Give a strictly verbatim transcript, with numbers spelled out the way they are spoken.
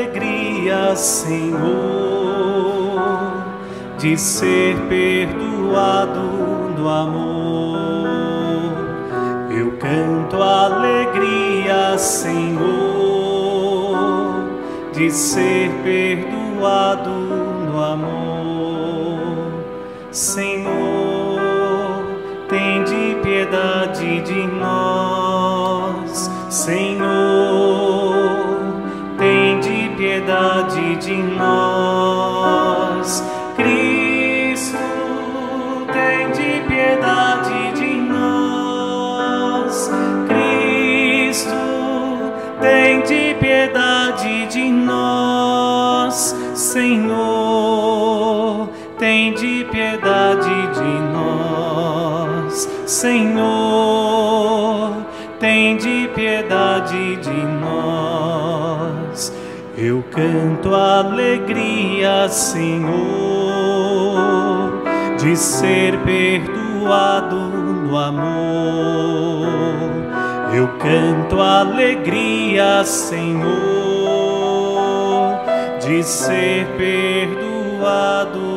alegria, Senhor, de ser perdoado do amor. Eu canto alegria, Senhor, de ser perdoado do amor. Senhor, tende piedade de nós. Senhor, tende piedade de nós. Cristo, tende piedade de nós. Cristo, tende piedade de nós. Senhor, tende piedade de nós. Senhor, tende piedade de nós. Eu canto alegria, Senhor, de ser perdoado no amor. Eu canto alegria, Senhor, de ser perdoado